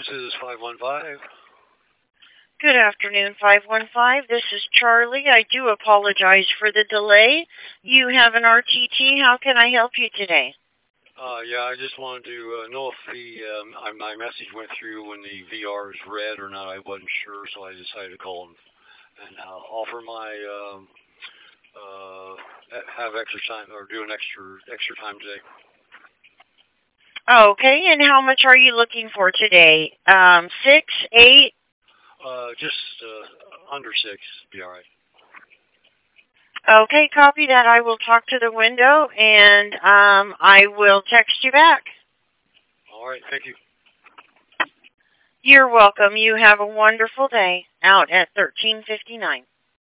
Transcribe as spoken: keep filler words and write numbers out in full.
This is five one five. Good afternoon, five one five. This is Charlie. I do apologize for the delay. You have an R T T. How can I help you today? Uh, yeah, I just wanted to uh, know if the um, I- my message went through when the V R is red or not. I wasn't sure, so I decided to call and, and uh, offer my um, uh, have extra time or do an extra extra time today. Okay, and how much are you looking for today? Um, six, eight? Uh, just uh, under six, be all right. Okay, copy that. I will talk to the window and um, I will text you back. All right, thank you. You're welcome. You have a wonderful day out at thirteen fifty-nine.